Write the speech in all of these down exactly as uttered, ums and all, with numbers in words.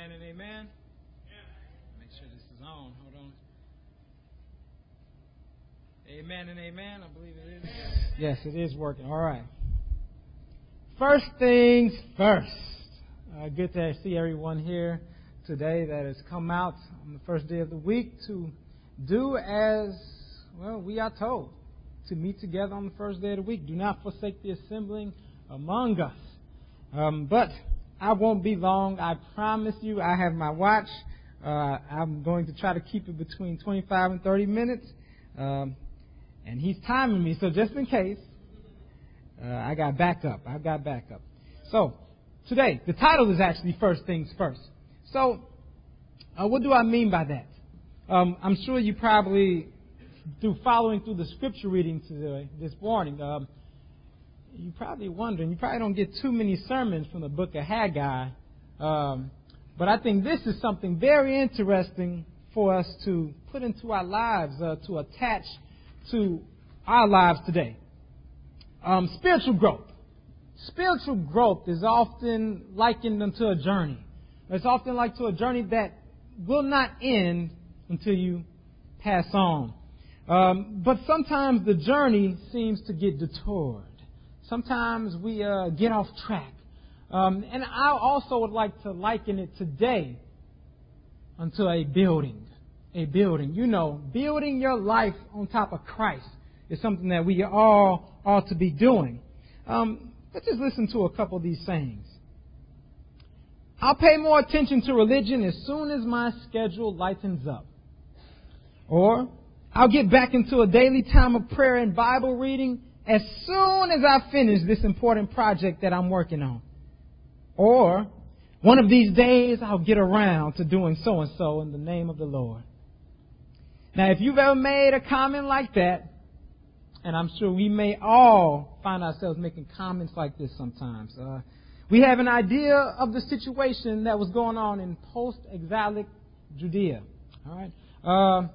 Amen and amen. Make sure this is on. Hold on. Amen and amen. I believe it is. Yes, it is working. All right. First things first. Uh, good to see everyone here today that has come out on the first day of the week to do as, well, we are told, to meet together on the first day of the week. Do not forsake the assembling among us. Um, but I won't be long. I promise you, I have my watch. Uh, I'm going to try to keep it between twenty-five and thirty minutes. Um, and he's timing me, so just in case, uh, I got backup. I got backup. So, today, the title is actually First Things First. So, uh, what do I mean by that? Um, I'm sure you probably, through following through the scripture reading today, this morning, um, you're probably wondering, you probably don't get too many sermons from the book of Haggai, um, but I think this is something very interesting for us to put into our lives, uh, to attach to our lives today. Um, spiritual growth. Spiritual growth is often likened unto a journey. It's often like to a journey that will not end until you pass on. Um, but sometimes the journey seems to get detoured. Sometimes we uh, get off track. Um, and I also would like to liken it today unto a building. A building. You know, building your life on top of Christ is something that we all ought to be doing. Um, let's just listen to a couple of these sayings. I'll pay more attention to religion as soon as my schedule lightens up. Or, I'll get back into a daily time of prayer and Bible reading as soon as I finish this important project that I'm working on. Or, one of these days I'll get around to doing so and so in the name of the Lord. Now, if you've ever made a comment like that, and I'm sure we may all find ourselves making comments like this sometimes, uh, we have an idea of the situation that was going on in post-exilic Judea. All right. Uh,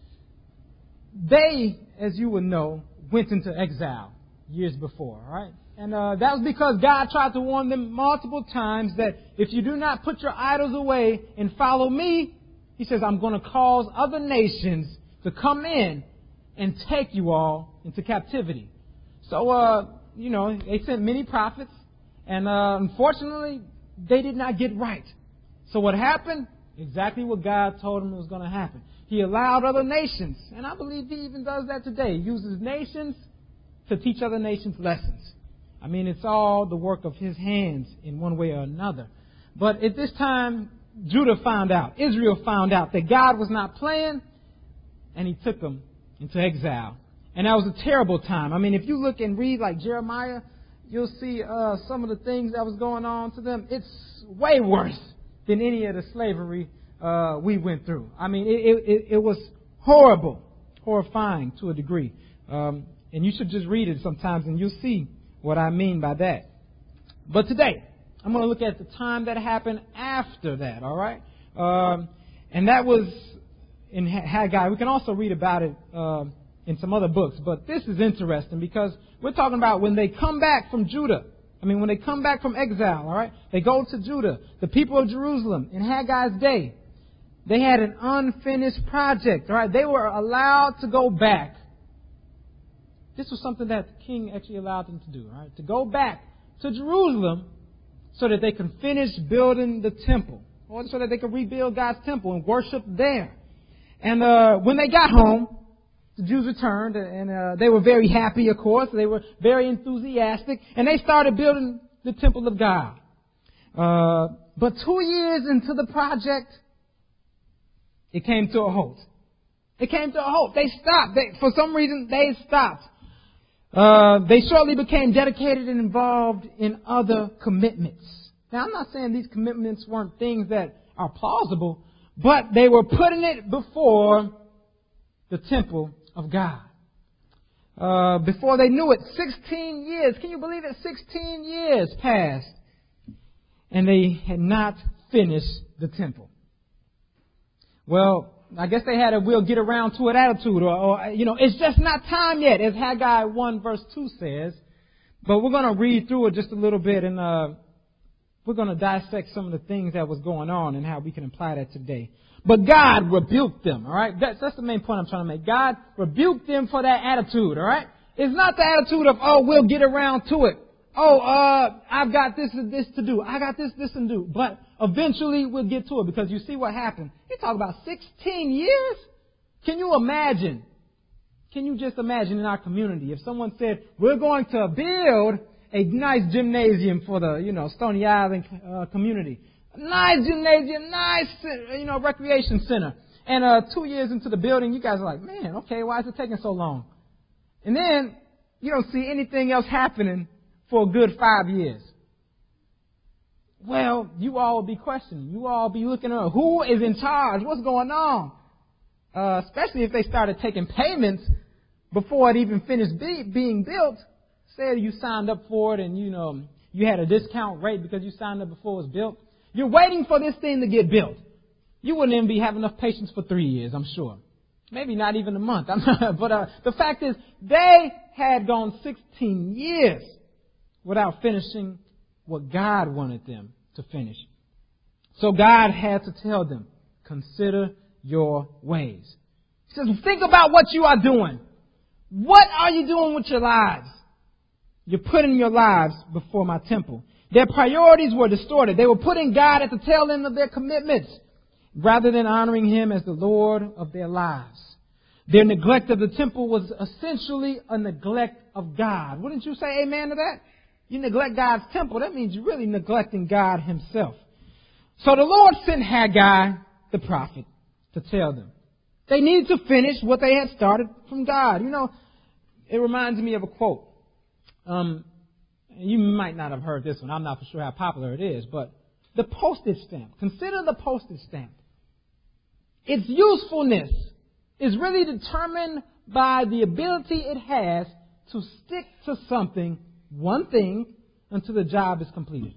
they, as you would know, went into exile years before, all right? And uh, that was because God tried to warn them multiple times that if you do not put your idols away and follow me, He says, I'm going to cause other nations to come in and take you all into captivity. So, uh, you know, they sent many prophets, and uh, unfortunately, they did not get right. So what happened? Exactly what God told them was going to happen. He allowed other nations, and I believe He even does that today. He uses nations to teach other nations lessons. I mean, it's all the work of His hands in one way or another. But at this time, Judah found out, Israel found out that God was not playing, and He took them into exile. And that was a terrible time. I mean, if you look and read like Jeremiah, you'll see uh, some of the things that was going on to them. It's way worse than any of the slavery uh, we went through. I mean, it, it, it was horrible, horrifying to a degree. Um, and you should just read it sometimes, and you'll see what I mean by that. But today, I'm going to look at the time that happened after that, all right? Um, and that was in Haggai. We can also read about it uh, in some other books. But this is interesting because we're talking about when they come back from Judah. I mean, when they come back from exile, all right? They go to Judah. The people of Jerusalem in Haggai's day, they had an unfinished project, all right? They were allowed to go back. This was something that the king actually allowed them to do, all right? To go back to Jerusalem so that they can finish building the temple, or so that they can rebuild God's temple and worship there. And uh, when they got home, the Jews returned, and uh, they were very happy, of course. They were very enthusiastic, and they started building the temple of God. Uh, but two years into the project, it came to a halt. It came to a halt. They stopped. They, for some reason, they stopped. Uh, they shortly became dedicated and involved in other commitments. Now, I'm not saying these commitments weren't things that are plausible, but they were putting it before the temple of God. Uh, before they knew it, sixteen years, can you believe it? sixteen years passed, and they had not finished the temple. Well, I guess they had a we'll get around to it attitude, or, or, you know, it's just not time yet, as Haggai one verse two says. But we're going to read through it just a little bit, and uh, we're going to dissect some of the things that was going on and how we can apply that today. But God rebuked them, all right? That's, that's the main point I'm trying to make. God rebuked them for that attitude, all right? It's not the attitude of, oh, we'll get around to it. Oh, uh, I've got this and this to do. I got this, this and do. But eventually we'll get to it, because you see what happened. You talk about sixteen years? Can you imagine? Can you just imagine in our community if someone said, we're going to build a nice gymnasium for the, you know, Stony Island uh, community. Nice gymnasium, nice, you know, recreation center. And uh, two years into the building, you guys are like, man, okay, why is it taking so long? And then you don't see anything else happening for a good five years. Well, you all will be questioning. You all be looking at who is in charge? What's going on? Uh, especially if they started taking payments before it even finished be, being built. Say you signed up for it and, you know, you had a discount rate because you signed up before it was built. You're waiting for this thing to get built. You wouldn't even be having enough patience for three years, I'm sure. Maybe not even a month. But uh, the fact is, they had gone sixteen years without finishing what God wanted them to finish. So God had to tell them, consider your ways. He says, think about what you are doing. What are you doing with your lives? You're putting your lives before my temple. Their priorities were distorted. They were putting God at the tail end of their commitments rather than honoring Him as the Lord of their lives. Their neglect of the temple was essentially a neglect of God. Wouldn't you say amen to that? You neglect God's temple, that means you're really neglecting God Himself. So the Lord sent Haggai, the prophet, to tell them they needed to finish what they had started from God. You know, it reminds me of a quote. Um, you might not have heard this one. I'm not for sure how popular it is, but the postage stamp. Consider the postage stamp. Its usefulness is really determined by the ability it has to stick to something, one thing, until the job is completed.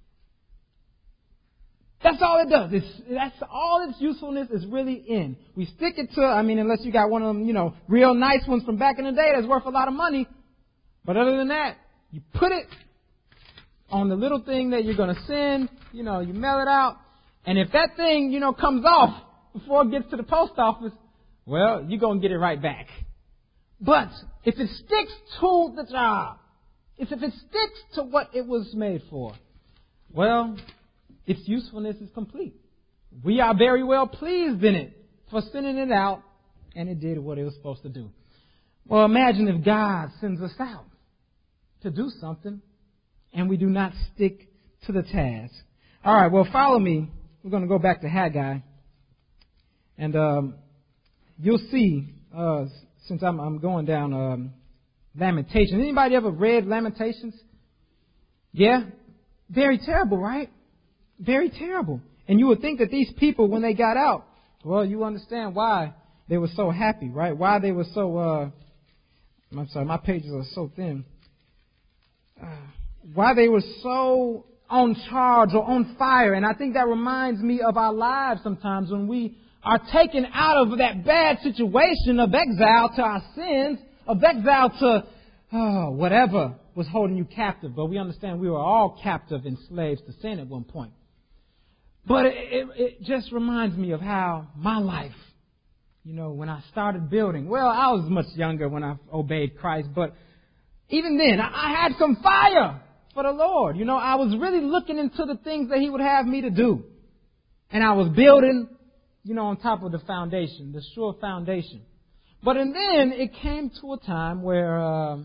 That's all it does. It's, that's all its usefulness is really in. We stick it to, I mean, unless you got one of them, you know, real nice ones from back in the day that's worth a lot of money. But other than that, you put it on the little thing that you're going to send, you know, you mail it out. And if that thing, you know, comes off before it gets to the post office, well, you're going to get it right back. But if it sticks to the job, if it sticks to what it was made for, well, its usefulness is complete. We are very well pleased in it for sending it out, and it did what it was supposed to do. Well, imagine if God sends us out to do something, and we do not stick to the task. All right, well, follow me. We're going to go back to Haggai, and um, you'll see, uh, since I'm, I'm going down um, Lamentations. Anybody ever read Lamentations? Yeah? Very terrible, right? Very terrible. And you would think that these people, when they got out, well, you understand why they were so happy, right? Why they were so, uh, I'm sorry, my pages are so thin. Uh, why they were so on charge or on fire. And I think that reminds me of our lives sometimes when we are taken out of that bad situation of exile to our sins, of exile to oh, whatever was holding you captive. But we understand we were all captive and slaves to sin at one point. But it, it, it just reminds me of how my life, you know, when I started building, well, I was much younger when I obeyed Christ, but even then, I, I had some fire for the Lord. You know, I was really looking into the things that He would have me to do. And I was building, you know, on top of the foundation, the sure foundation. But and then it came to a time where, uh,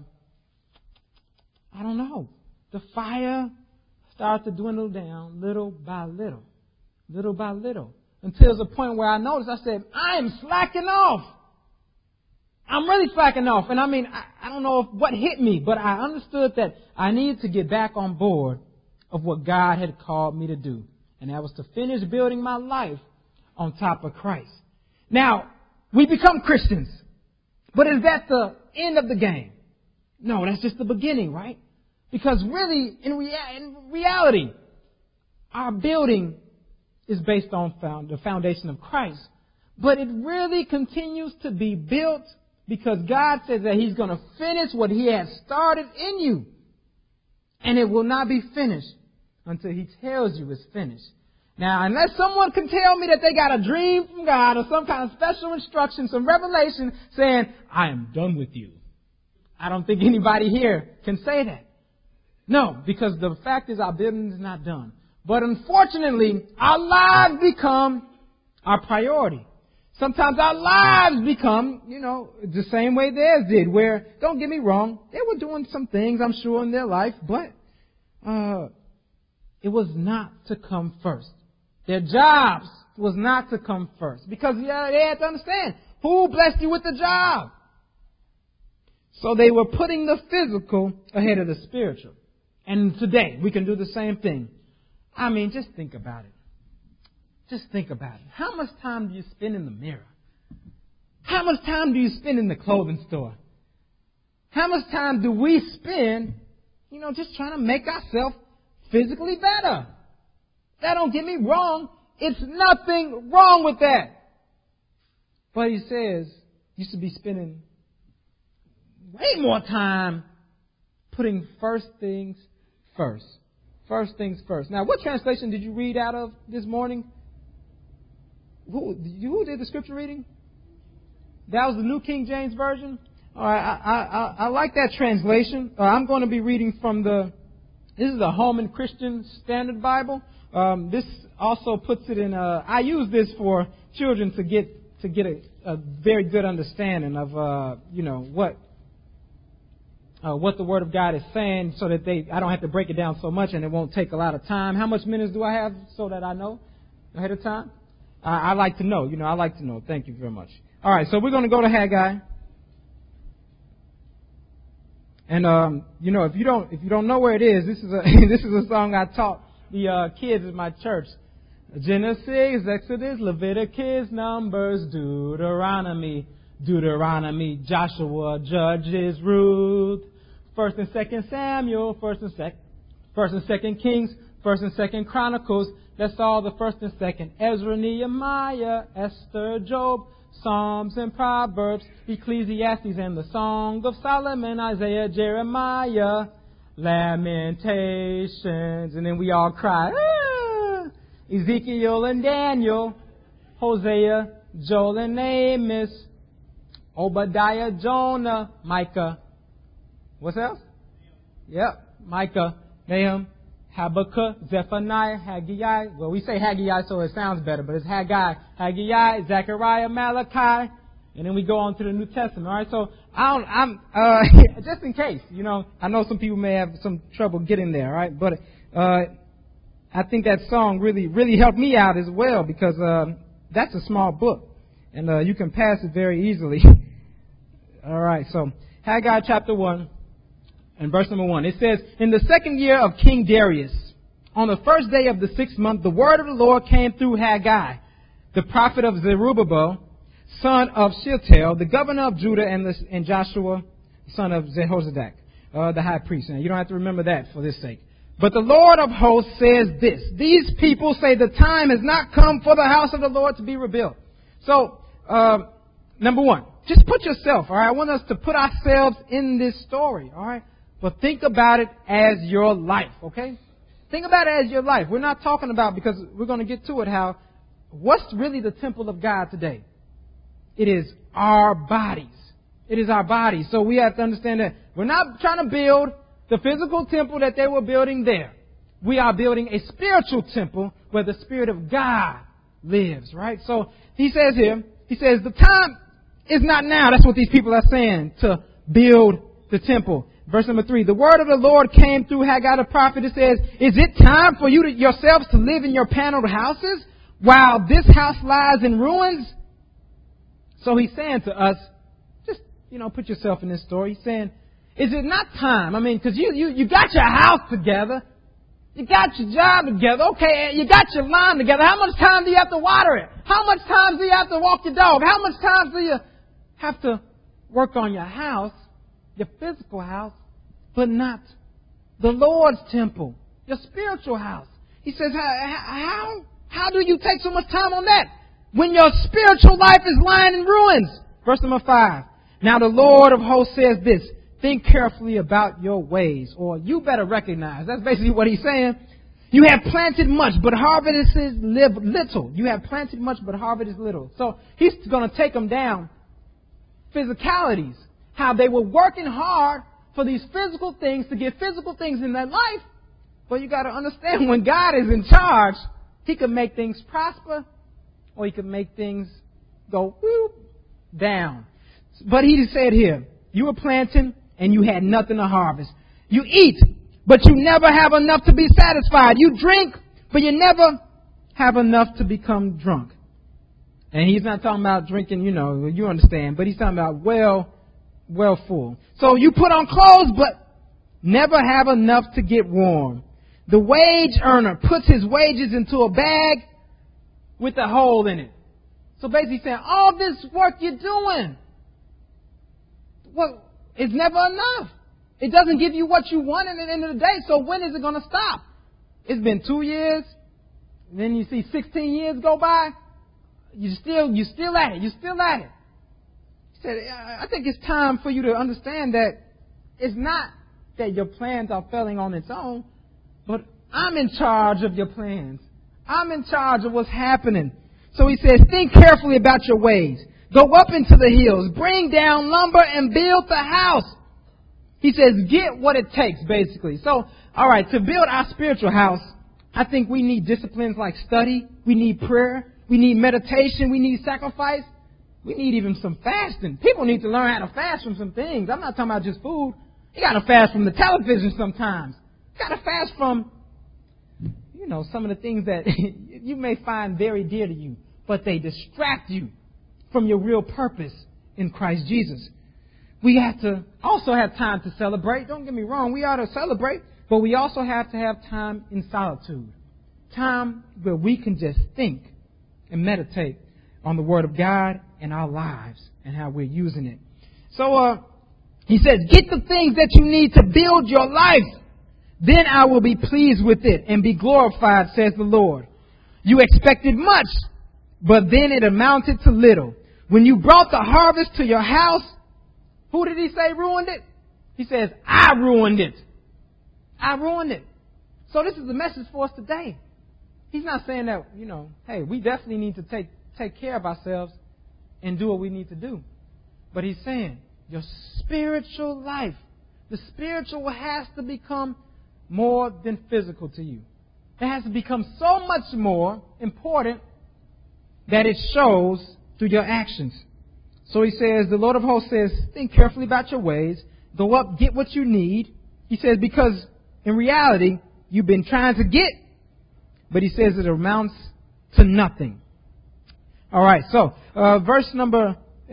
I don't know, the fire started to dwindle down little by little. Little by little. Until there's a point where I noticed, I said, I am slacking off. I'm really slacking off. And I mean, I, I don't know if, what hit me, but I understood that I needed to get back on board of what God had called me to do. And that was to finish building my life on top of Christ. Now, we become Christians. But is that the end of the game? No, that's just the beginning, right? Because really, in, rea- in reality, our building is based on found, the foundation of Christ. But it really continues to be built because God says that He's going to finish what He has started in you. And it will not be finished until He tells you it's finished. Now, unless someone can tell me that they got a dream from God or some kind of special instruction, some revelation saying, I am done with you, I don't think anybody here can say that. No, because the fact is our building is not done. But unfortunately, our lives become our priority. Sometimes our lives become, you know, the same way theirs did, where, don't get me wrong, they were doing some things, I'm sure, in their life, but uh, it was not to come first. Their jobs was not to come first. Because yeah, they had to understand, who blessed you with the job? So they were putting the physical ahead of the spiritual. And today, we can do the same thing. I mean, just think about it. Just think about it. How much time do you spend in the mirror? How much time do you spend in the clothing store? How much time do we spend, you know, just trying to make ourselves physically better? That don't get me wrong. It's nothing wrong with that. But He says you should be spending way more time putting first things first. First things first. Now, what translation did you read out of this morning? Who, who did the scripture reading? That was the New King James Version. All right, I, I, I, I like that translation. Uh, I'm going to be reading from the, this is the Holman Christian Standard Bible. Um, this also puts it in a, I use this for children to get to get a, a very good understanding of, uh, you know, what uh, what the Word of God is saying, so that they I don't have to break it down so much and it won't take a lot of time. How much minutes do I have so that I know ahead of time? Uh, I like to know. You know, I like to know. Thank you very much. All right, so we're going to go to Haggai. And um, you know, if you don't if you don't know where it is, this is a this is a song I taught the uh, kids at my church. Genesis, Exodus, Leviticus, Numbers, Deuteronomy, Deuteronomy, Joshua, Judges, Ruth, First and Second Samuel, First and Second, First and Second Kings, First and Second Chronicles. That's all the First and Second. Ezra, Nehemiah, Esther, Job, Psalms and Proverbs, Ecclesiastes and the Song of Solomon, Isaiah, Jeremiah, Lamentations, and then we all cry, ah! Ezekiel and Daniel, Hosea, Joel and Amos, Obadiah, Jonah, Micah. What's else? Yep, Micah, Nahum, Habakkuk, Zephaniah, Haggai. Well, we say Haggai so it sounds better, but it's Haggai, Haggai, Zechariah, Malachi, and then we go on to the New Testament. All right, so I don't, I'm uh, just in case, you know, I know some people may have some trouble getting there. All right, but uh, I think that song really, really helped me out as well, because uh, that's a small book, and uh, you can pass it very easily. All right, so Haggai chapter one. And verse number one, it says, in the second year of King Darius, on the first day of the sixth month, the word of the Lord came through Haggai, the prophet of Zerubbabel, son of Shealtiel, the governor of Judah, and, the, and Joshua, son of Jehozadak, uh, the high priest. Now, you don't have to remember that for this sake. But the Lord of hosts says this, these people say the time has not come for the house of the Lord to be rebuilt. So, uh, number one, just put yourself, all right? I want us to put ourselves in this story, all right? But think about it as your life, okay? Think about it as your life. We're not talking about, because we're going to get to it, how, what's really the temple of God today? It is our bodies. It is our bodies. So we have to understand that we're not trying to build the physical temple that they were building there. We are building a spiritual temple where the Spirit of God lives, right? So he says here, he says, the time is not now. That's what these people are saying, to build the temple. Verse number three, the word of the Lord came through Haggai the prophet. It says, is it time for you to, yourselves to live in your paneled houses while this house lies in ruins? So he's saying to us, just, you know, put yourself in this story. He's saying, is it not time? I mean, because you, you, you got your house together. You got your job together. Okay, you got your lawn together. How much time do you have to water it? How much time do you have to walk your dog? How much time do you have to work on your house, your physical house, but not the Lord's temple, your spiritual house? He says, how, how do you take so much time on that when your spiritual life is lying in ruins? Verse number five. Now the Lord of hosts says this, think carefully about your ways, or you better recognize. That's basically what he's saying. You have planted much, but harvest is little. You have planted much, but harvest is little. So he's going to take them down. Physicalities. How they were working hard for these physical things to get physical things in their life. But you got to understand, when God is in charge, He can make things prosper, or He can make things go whoop, down. But He said here, you were planting and you had nothing to harvest. You eat, but you never have enough to be satisfied. You drink, but you never have enough to become drunk. And He's not talking about drinking, you know, you understand, but He's talking about well, well full. So you put on clothes, but never have enough to get warm. The wage earner puts his wages into a bag with a hole in it. So basically saying, all this work you're doing, well, it's never enough. It doesn't give you what you want at the end of the day. So when is it going to stop? It's been two years. Then you see sixteen years go by. You still, you still at it. You're still at it. He said, I think it's time for you to understand that it's not that your plans are failing on its own, but I'm in charge of your plans. I'm in charge of what's happening. So he says, think carefully about your ways. Go up into the hills. Bring down lumber and build the house. He says, get what it takes, basically. So, all right, to build our spiritual house, I think we need disciplines like study. We need prayer. We need meditation. We need sacrifice. We need even some fasting. People need to learn how to fast from some things. I'm not talking about just food. You got to fast from the television sometimes. You got to fast from, you know, some of the things that you may find very dear to you, but they distract you from your real purpose in Christ Jesus. We have to also have time to celebrate. Don't get me wrong. We ought to celebrate, but we also have to have time in solitude. Time where we can just think and meditate on the Word of God and our lives and how we're using it. So, uh, he says, get the things that you need to build your life. Then I will be pleased with it and be glorified, says the Lord. You expected much, but then it amounted to little. When you brought the harvest to your house, who did he say ruined it? He says, I ruined it. I ruined it. So this is the message for us today. He's not saying that, you know, hey, we definitely need to take, take care of ourselves and do what we need to do. But he's saying your spiritual life, the spiritual has to become more than physical to you. It has to become so much more important that it shows through your actions. So he says, the Lord of hosts says, think carefully about your ways. Go up, get what you need. He says, because in reality, you've been trying to get, but he says it amounts to nothing. All right, so uh, verse number,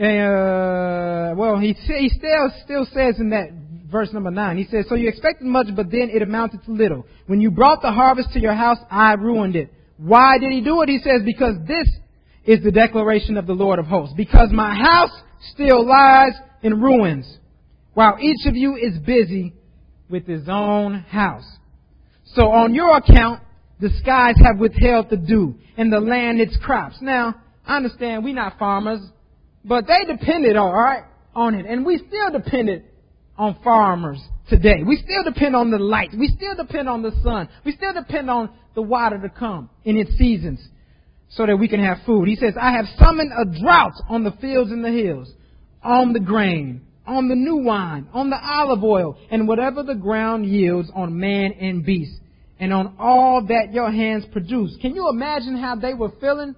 uh, well, he, he still, still says in that verse number nine, he says, so you expected much, but then it amounted to little. When you brought the harvest to your house, I ruined it. Why did he do it? He says, because this is the declaration of the Lord of hosts. Because my house still lies in ruins, while each of you is busy with his own house. So on your account, the skies have withheld the dew, and the land its crops. Now, I understand we're not farmers, but they depended, all right, on it. And we still depended on farmers today. We still depend on the light. We still depend on the sun. We still depend on the water to come in its seasons so that we can have food. He says, I have summoned a drought on the fields and the hills, on the grain, on the new wine, on the olive oil, and whatever the ground yields on man and beast, and on all that your hands produce. Can you imagine how they were feeling?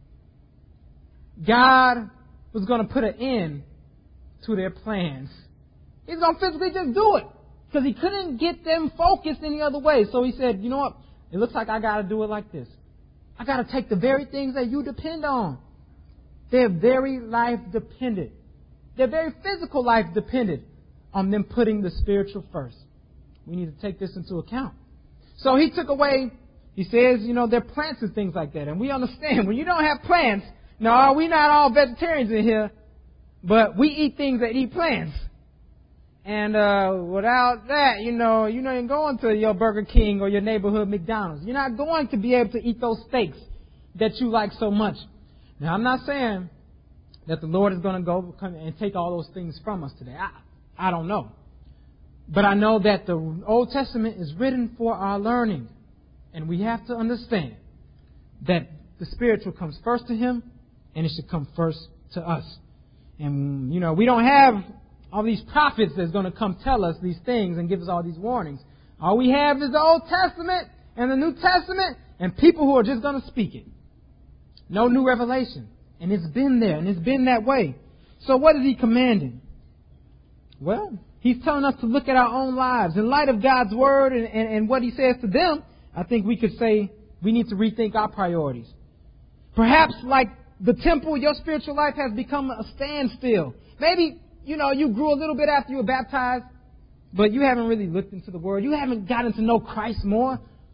God was going to put an end to their plans. He's going to physically just do it because he couldn't get them focused any other way. So he said, you know what? It looks like I got to do it like this. I got to take the very things that you depend on. They're very life dependent. Their very physical life depended on them putting the spiritual first. We need to take this into account. So he took away, he says, you know, there are plants and things like that. And we understand when you don't have plants, no, we're not all vegetarians in here, but we eat things that eat plants. And uh, without that, you know, you're not going to your Burger King or your neighborhood McDonald's. You're not going to be able to eat those steaks that you like so much. Now, I'm not saying that the Lord is going to go come and take all those things from us today. I, I don't know. But I know that the Old Testament is written for our learning. And we have to understand that the spiritual comes first to him, and it should come first to us. And, you know, we don't have all these prophets that's going to come tell us these things and give us all these warnings. All we have is the Old Testament and the New Testament and people who are just going to speak it. No new revelation. And it's been there, and it's been that way. So what is he commanding? Well, he's telling us to look at our own lives. In light of God's word and, and, and what he says to them, I think we could say we need to rethink our priorities. Perhaps like the temple, your spiritual life has become a standstill. Maybe, you know, you grew a little bit after you were baptized, but you haven't really looked into the word. You haven't gotten to know Christ more.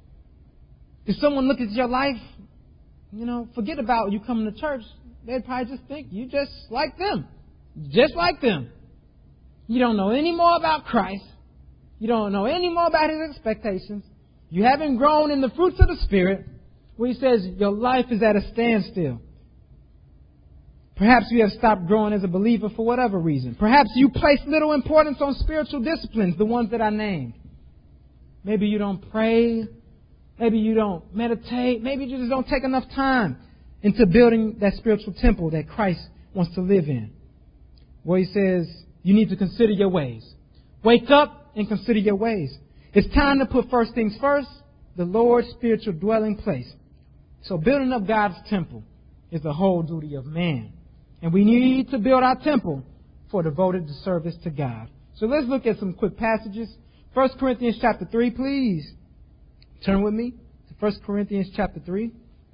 If someone looked at your life, you know, forget about you coming to church. They'd probably just think you just like them. Just like them. You don't know any more about Christ. You don't know any more about His expectations. You haven't grown in the fruits of the Spirit, where He says your life is at a standstill. Perhaps you have stopped growing as a believer for whatever reason. Perhaps you place little importance on spiritual disciplines, the ones that I named. Maybe you don't pray. Maybe you don't meditate. Maybe you just don't take enough time into building that spiritual temple that Christ wants to live in. Where He says you need to consider your ways. Wake up and consider your ways. It's time to put first things first, the Lord's spiritual dwelling place. So building up God's temple is the whole duty of man. And we need to build our temple for devoted service to God. So let's look at some quick passages. First Corinthians chapter three, please. Turn with me to First Corinthians chapter three.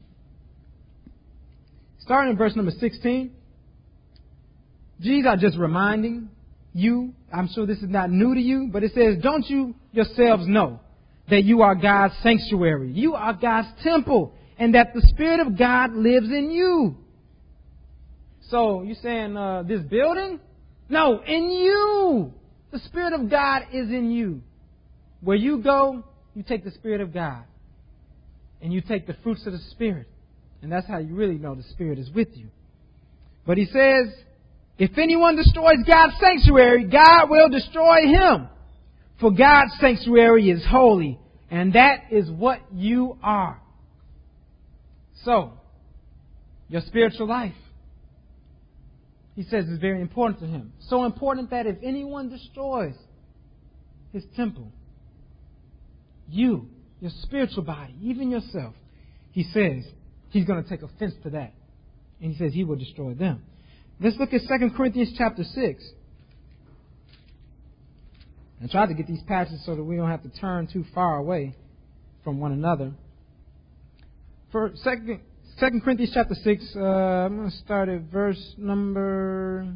Starting in verse number sixteen. These are just reminding you, I'm sure this is not new to you, but it says, don't you yourselves know that you are God's sanctuary? You are God's temple, and that the Spirit of God lives in you. So, you're saying uh, this building? No, in you. The Spirit of God is in you. Where you go, you take the Spirit of God. And you take the fruits of the Spirit. And that's how you really know the Spirit is with you. But he says, if anyone destroys God's sanctuary, God will destroy him. For God's sanctuary is holy, and that is what you are. So, your spiritual life, he says, is very important to him. So important that if anyone destroys his temple, you, your spiritual body, even yourself, he says he's going to take offense to that. And he says he will destroy them. Let's look at Second Corinthians chapter six. I tried to get these passages so that we don't have to turn too far away from one another. For Second Second Corinthians chapter six, uh, I'm going to start at verse number.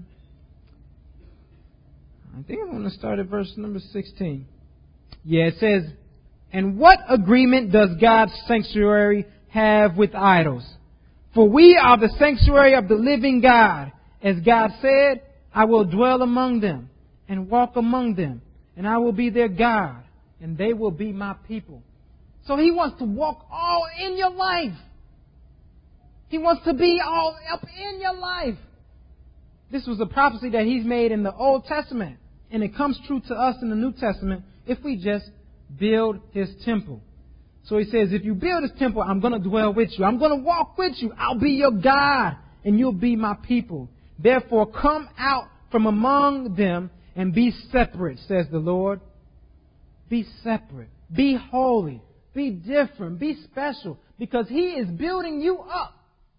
I think I'm going to start at verse number sixteen. Yeah, it says, "And what agreement does God's sanctuary have with idols? For we are the sanctuary of the living God. As God said, I will dwell among them and walk among them, and I will be their God, and they will be my people." So He wants to walk all in your life. He wants to be all up in your life. This was a prophecy that He's made in the Old Testament, and it comes true to us in the New Testament if we just build His temple. So He says, if you build His temple, I'm going to dwell with you. I'm going to walk with you. I'll be your God, and you'll be my people. Therefore, come out from among them and be separate, says the Lord. Be separate. Be holy. Be different. Be special. Because He is building you up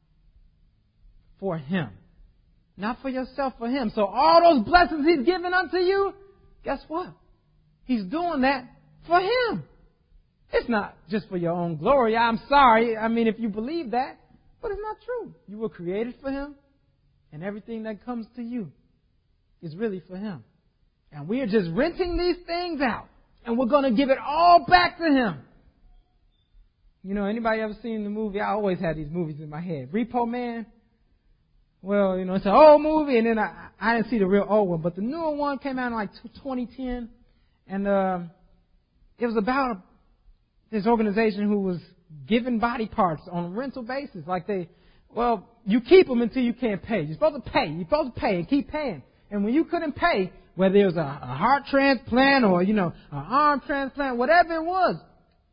for Him. Not for yourself, for Him. So all those blessings He's given unto you, guess what? He's doing that for Him. It's not just for your own glory. I'm sorry. I mean, if you believe that. But it's not true. You were created for Him. And everything that comes to you is really for Him. And we are just renting these things out. And we're going to give it all back to Him. You know, anybody ever seen the movie? I always had these movies in my head. Repo Man. Well, you know, it's an old movie. And then I, I didn't see the real old one. But the newer one came out in like twenty ten. And uh, it was about this organization who was giving body parts on a rental basis. Like they... Well, you keep them until you can't pay. You're supposed to pay. You're supposed to pay and keep paying. And when you couldn't pay, whether it was a, a heart transplant or, you know, an arm transplant, whatever it was,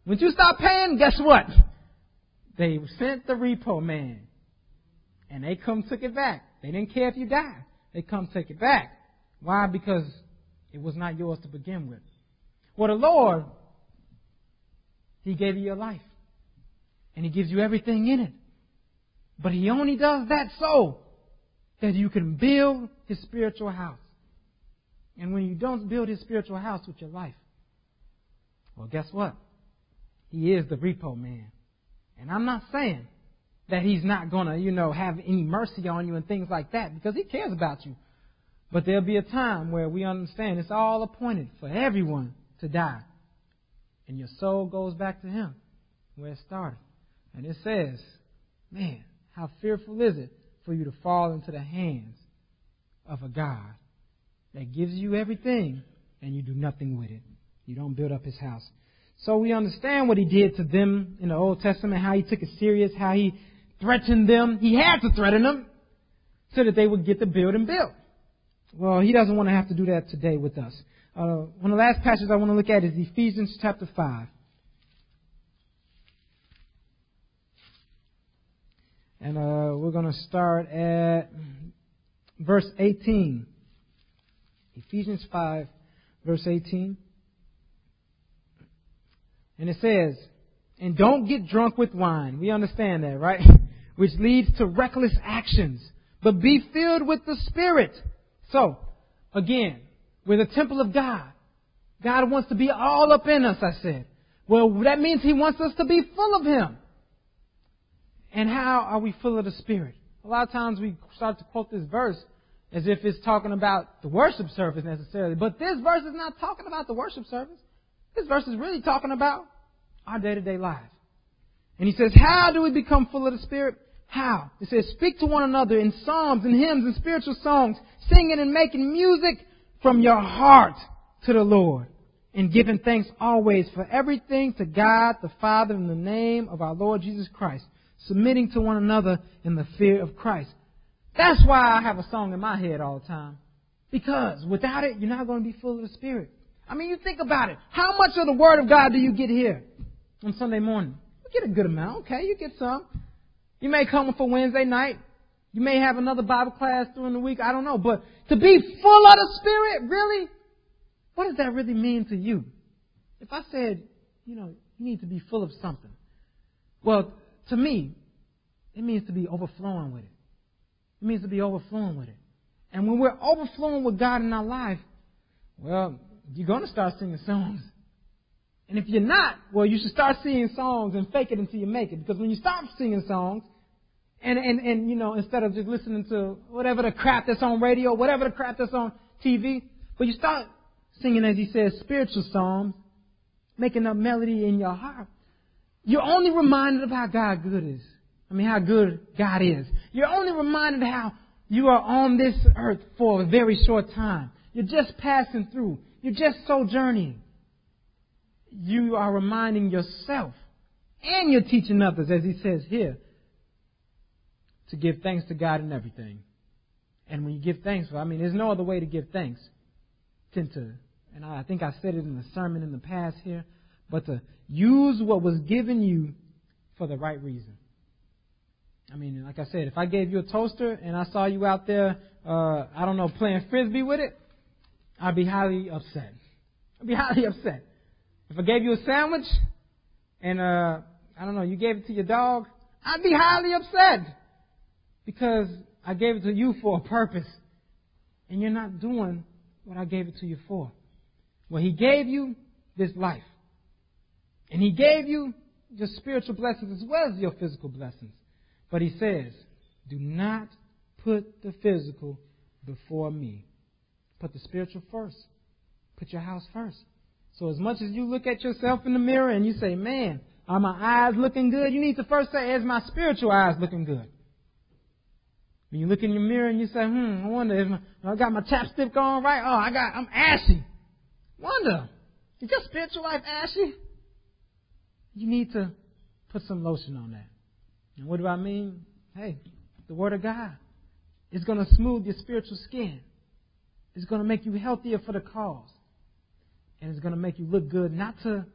When you stop paying, guess what? They sent the repo man. And they come took it back. They didn't care if you died. They come take it back. Why? Because it was not yours to begin with. Well, the Lord, He gave you your life. And He gives you everything in it. But He only does that so that you can build His spiritual house. And when you don't build His spiritual house with your life, well, guess what? He is the repo man. And I'm not saying that He's not going to, you know, have any mercy on you and things like that, because He cares about you. But there'll be a time where we understand it's all appointed for everyone to die. And your soul goes back to Him, where it started. And it says, man, how fearful is it for you to fall into the hands of a God that gives you everything and you do nothing with it. You don't build up His house. So we understand what He did to them in the Old Testament, how He took it serious, how He threatened them. He had to threaten them so that they would get the building built. Well, He doesn't want to have to do that today with us. Uh, one of the last passages I want to look at is Ephesians chapter five. And uh, we're going to start at verse eighteen. Ephesians five, verse eighteen. And it says, and don't get drunk with wine. We understand that, right? Which leads to reckless actions. But be filled with the Spirit. So, again, we're the temple of God. God wants to be all up in us, I said. Well, that means He wants us to be full of Him. And how are we full of the Spirit? A lot of times we start to quote this verse as if it's talking about the worship service necessarily. But this verse is not talking about the worship service. This verse is really talking about our day-to-day lives. And He says, how do we become full of the Spirit? How? It says, speak to one another in psalms and hymns and spiritual songs, singing and making music from your heart to the Lord, and giving thanks always for everything to God the Father in the name of our Lord Jesus Christ, submitting to one another in the fear of Christ. That's why I have a song in my head all the time. Because without it, you're not going to be full of the Spirit. I mean, you think about it. How much of the Word of God do you get here on Sunday morning? You get a good amount. Okay, you get some. You may come for Wednesday night. You may have another Bible class during the week. I don't know. But to be full of the Spirit, really? What does that really mean to you? If I said, you know, you need to be full of something. Well, to me, it means to be overflowing with it. It means to be overflowing with it. And when we're overflowing with God in our life, well, you're going to start singing songs. And if you're not, well, you should start singing songs and fake it until you make it. Because when you stop singing songs, and, and, and you know, instead of just listening to whatever the crap that's on radio, whatever the crap that's on T V, but you start singing, as He says, spiritual songs, making a melody in your heart, you're only reminded of how God good is. I mean, how good God is. You're only reminded of how you are on this earth for a very short time. You're just passing through. You're just sojourning. You are reminding yourself, and you're teaching others, as He says here, to give thanks to God in everything. And when you give thanks, well, I mean, there's no other way to give thanks than to, and I think I said it in the sermon in the past here, but to use what was given you for the right reason. I mean, like I said, if I gave you a toaster and I saw you out there, uh, I don't know, playing Frisbee with it, I'd be highly upset. I'd be highly upset. If I gave you a sandwich and, uh, I don't know, you gave it to your dog, I'd be highly upset because I gave it to you for a purpose and you're not doing what I gave it to you for. Well, He gave you this life, and He gave you your spiritual blessings as well as your physical blessings. But He says, do not put the physical before me. Put the spiritual first. Put your house first. So as much as you look at yourself in the mirror and you say, man, are my eyes looking good? You need to first say, is my spiritual eyes looking good? When you look in your mirror and you say, hmm, I wonder if I got my chapstick on right. Oh, I got, I'm ashy. Wonder, is your spiritual life ashy? You need to put some lotion on that. And what do I mean? Hey, the Word of God is going to smooth your spiritual skin. It's going to make you healthier for the cause. And it's going to make you look good, not to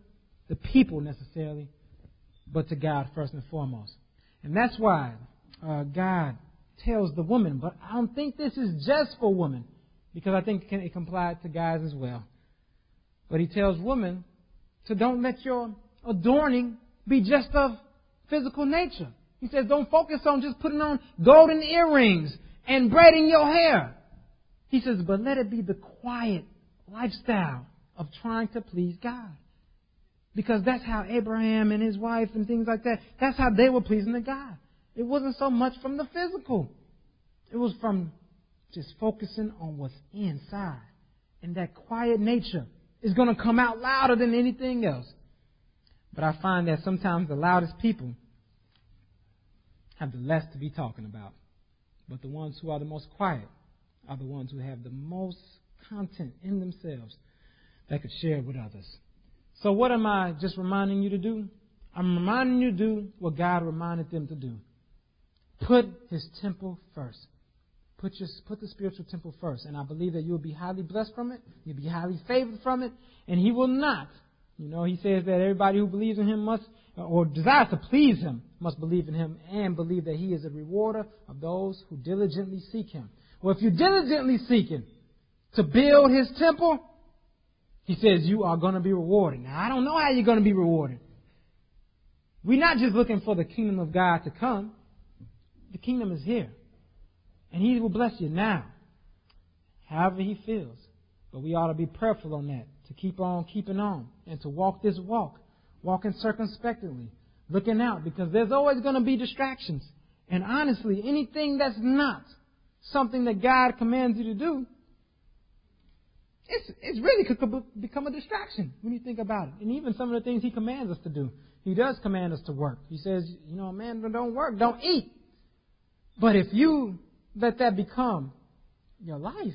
the people necessarily, but to God first and foremost. And that's why uh, God tells the woman, but I don't think this is just for women, because I think it can, it can apply to guys as well. But He tells women to don't let your adorning be just of physical nature. He says don't focus on just putting on golden earrings and braiding your hair. He says, but let it be the quiet lifestyle of trying to please God. Because that's how Abraham and his wife and things like that, that's how they were pleasing to God. It wasn't so much from the physical. It was from just focusing on what's inside. And that quiet nature is going to come out louder than anything else. But I find that sometimes the loudest people have the less to be talking about. But the ones who are the most quiet are the ones who have the most content in themselves that could share with others. So what am I just reminding you to do? I'm reminding you to do what God reminded them to do. Put His temple first. Put your, put the spiritual temple first. And I believe that you'll be highly blessed from it. You'll be highly favored from it. And He will not. You know, He says that everybody who believes in Him must, or desires to please Him, must believe in Him and believe that He is a rewarder of those who diligently seek Him. Well, if you're diligently seeking to build His temple, He says you are going to be rewarded. Now, I don't know how you're going to be rewarded. We're not just looking for the kingdom of God to come. The kingdom is here. And He will bless you now, however He feels. But we ought to be prayerful on that, to keep on keeping on, and to walk this walk, walking circumspectly, looking out, because there's always going to be distractions. And honestly, anything that's not something that God commands you to do, it's, it's really could become a distraction when you think about it. And even some of the things He commands us to do. He does command us to work. He says, you know, man, don't work, don't eat. But if you let that become your life,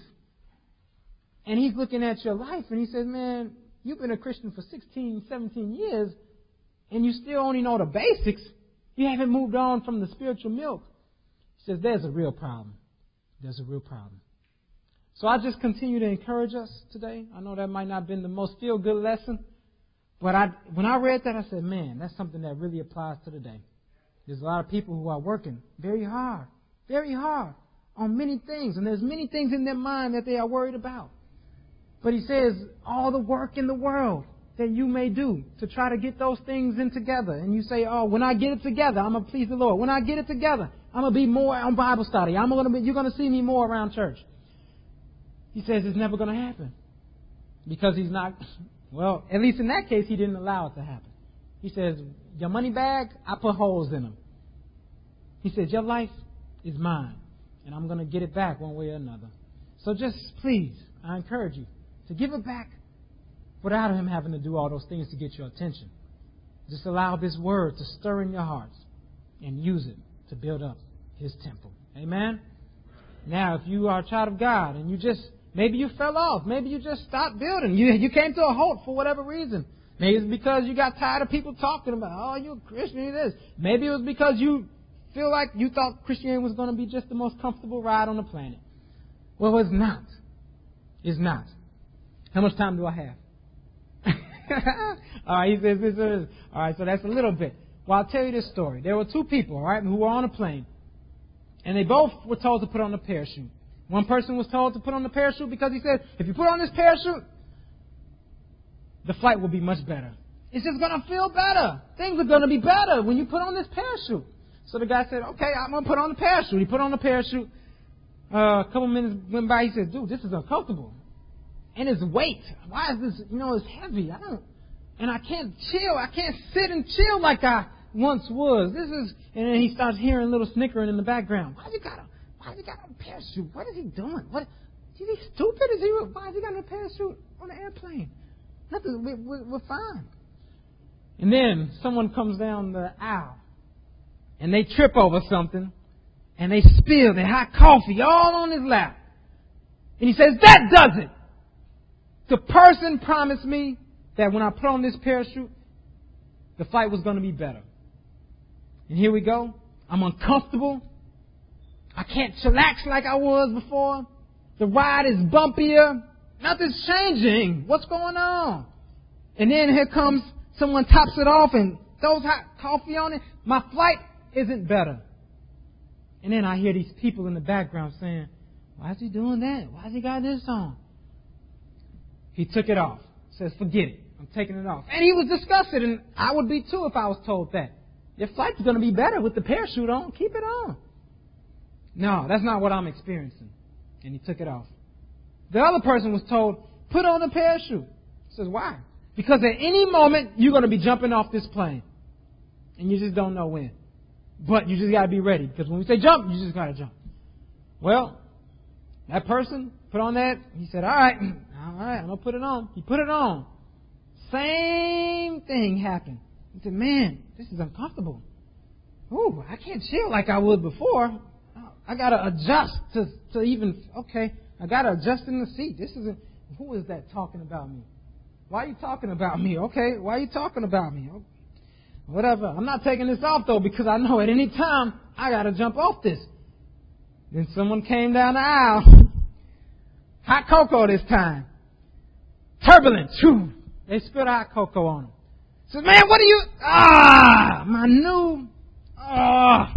and He's looking at your life and He says, man, you've been a Christian for sixteen, seventeen years, and you still only know the basics. You haven't moved on from the spiritual milk. He says, there's a real problem. There's a real problem. So I just continue to encourage us today. I know that might not have been the most feel-good lesson, but I, when I read that, I said, man, that's something that really applies to today. There's a lot of people who are working very hard, very hard on many things, and there's many things in their mind that they are worried about. But He says, all the work in the world that you may do to try to get those things in together. And you say, oh, when I get it together, I'm going to please the Lord. When I get it together, I'm going to be more on Bible study. I'm going to be, you're going to see me more around church. He says it's never going to happen. Because He's not, well, at least in that case, He didn't allow it to happen. He says, your money bag, I put holes in them. He says, your life is mine. And I'm going to get it back one way or another. So just please, I encourage you to give it back without Him having to do all those things to get your attention. Just allow this word to stir in your hearts and use it to build up His temple. Amen? Now, if you are a child of God and you just, maybe you fell off. Maybe you just stopped building. You, you came to a halt for whatever reason. Maybe it's because you got tired of people talking about, oh, you're a Christian, you're this. Maybe it was because you feel like you thought Christianity was going to be just the most comfortable ride on the planet. Well, it's not. It's not. How much time do I have? all right, he says this is, all right, so that's a little bit. Well, I'll tell you this story. There were two people, all right, who were on a plane. And they both were told to put on a parachute. One person was told to put on the parachute because he said, if you put on this parachute, the flight will be much better. It's just going to feel better. Things are going to be better when you put on this parachute. So the guy said, okay, I'm going to put on the parachute. He put on the parachute. Uh, a couple minutes went by. He said, dude, this is uncomfortable. And his weight. Why is this, you know, it's heavy. I don't, and I can't chill. I can't sit and chill like I once was. This is, and then he starts hearing a little snickering in the background. Why has he got a, why has he got a parachute? What is he doing? What, is he stupid? Is he, why has he got a parachute on the airplane? Nothing, we, we, we're fine. And then someone comes down the aisle and they trip over something and they spill their hot coffee all on his lap. And he says, that does it. The person promised me that when I put on this parachute, the flight was going to be better. And here we go. I'm uncomfortable. I can't chillax like I was before. The ride is bumpier. Nothing's changing. What's going on? And then here comes someone tops it off and throws hot coffee on it. My flight isn't better. And then I hear these people in the background saying, why is he doing that? Why has he got this on? He took it off. Says, forget it. I'm taking it off. And he was disgusted, and I would be too if I was told that. Your flight's going to be better with the parachute on. Keep it on. No, that's not what I'm experiencing. And he took it off. The other person was told, put on the parachute. He says, why? Because at any moment, you're going to be jumping off this plane. And you just don't know when. But you just got to be ready. Because when we say jump, you just got to jump. Well, that person put on that. He said, all right, all right, I'm going to put it on. He put it on. Same thing happened. He said, man, this is uncomfortable. Ooh, I can't chill like I would before. I got to adjust to, to even, okay, I got to adjust in the seat. This isn't, who is that talking about me? Why are you talking about me? Okay, why are you talking about me? Okay. Whatever. I'm not taking this off, though, because I know at any time I got to jump off this. Then someone came down the aisle. Hot cocoa this time. Turbulence. Whew. They spilled hot cocoa on him. Says, man, what are you? Ah, my new. Ah.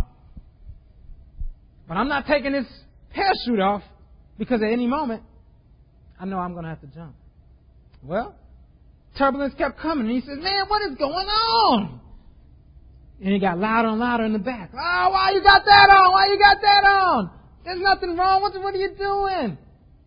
But I'm not taking this parachute off because at any moment I know I'm going to have to jump. Well, turbulence kept coming, and he says, man, what is going on? And it got louder and louder in the back. Oh, why you got that on? Why you got that on? There's nothing wrong. What, what are you doing?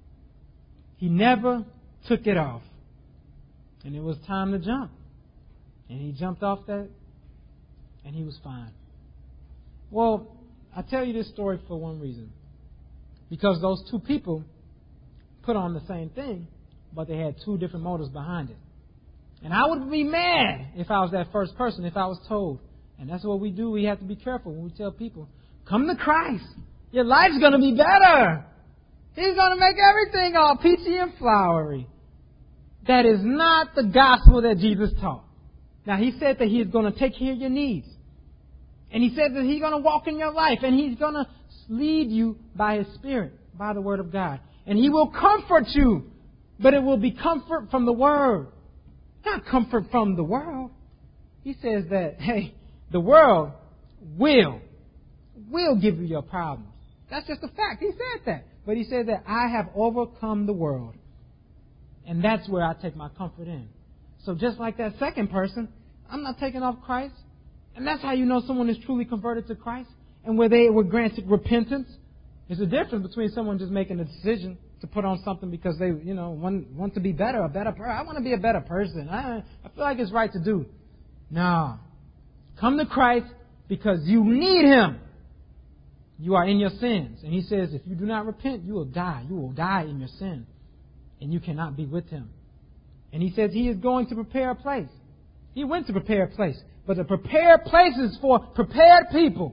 He never took it off. And it was time to jump. And he jumped off that, and he was fine. Well, I tell you this story for one reason. Because those two people put on the same thing, but they had two different motives behind it. And I would be mad if I was that first person, if I was told. And that's what we do. We have to be careful when we tell people, come to Christ. Your life's going to be better. He's going to make everything all peachy and flowery. That is not the gospel that Jesus taught. Now, He said that He is going to take care of your needs. And He said that He's going to walk in your life. And He's going to lead you by His Spirit, by the Word of God. And He will comfort you. But it will be comfort from the Word. Not comfort from the world. He says that, hey, the world will, will give you your problems. That's just a fact. He said that. But He said that I have overcome the world. And that's where I take my comfort in. So just like that second person, I'm not taking off Christ. And that's how you know someone is truly converted to Christ. And where they were granted repentance. There's a difference between someone just making a decision to put on something because they, you know, want, want to be better, a better person. I want to be a better person. I, I feel like it's right to do. No. Come to Christ because you need Him. You are in your sins. And He says if you do not repent, you will die. You will die in your sin. And you cannot be with Him. And He says He is going to prepare a place. He went to prepare a place. But the prepared place is for prepared people.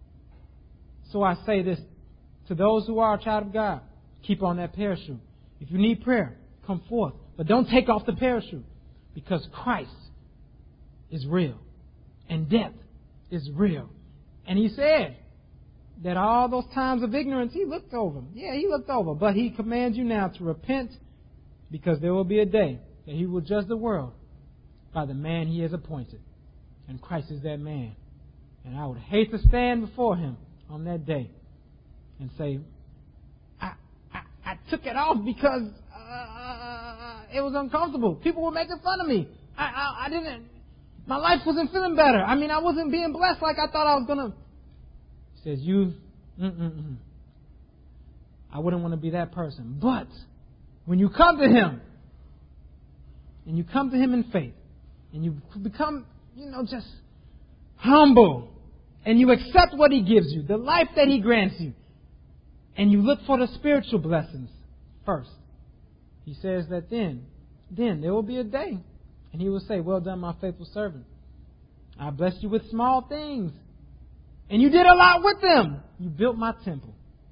So I say this to those who are a child of God. Keep on that parachute. If you need prayer, come forth. But don't take off the parachute. Because Christ is real. And death is real. And He said that all those times of ignorance, He looked over. Yeah, He looked over. But He commands you now to repent. Because there will be a day that He will judge the world by the man He has appointed. And Christ is that man. And I would hate to stand before Him on that day and say, I, I, I took it off because uh, it was uncomfortable. People were making fun of me. I, I, I didn't, my life wasn't feeling better. I mean, I wasn't being blessed like I thought I was going to. He says, you, mm-mm-mm. I wouldn't want to be that person. But when you come to Him, and you come to Him in faith, and you become, you know, just humble, and you accept what He gives you, the life that He grants you, and you look for the spiritual blessings first, He says that then, then there will be a day, and He will say, well done, my faithful servant. I blessed you with small things, and you did a lot with them. You built my temple.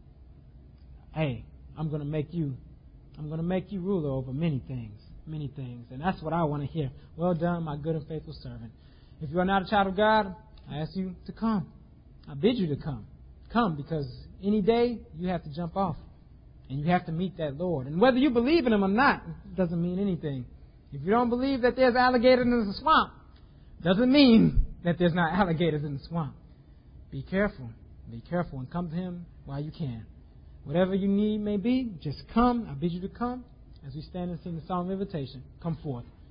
Hey, I'm going to make you I'm going to make you ruler over many things, many things. And that's what I want to hear. Well done, my good and faithful servant. If you are not a child of God, I ask you to come. I bid you to come. Come, because any day you have to jump off. And you have to meet that Lord. And whether you believe in Him or not, it doesn't mean anything. If you don't believe that there's alligators in the swamp, Doesn't mean that there's not alligators in the swamp. Be careful. Be careful and come to him while you can. Whatever you need may be, just come. I bid you to come as we stand and sing the song of invitation. Come forth.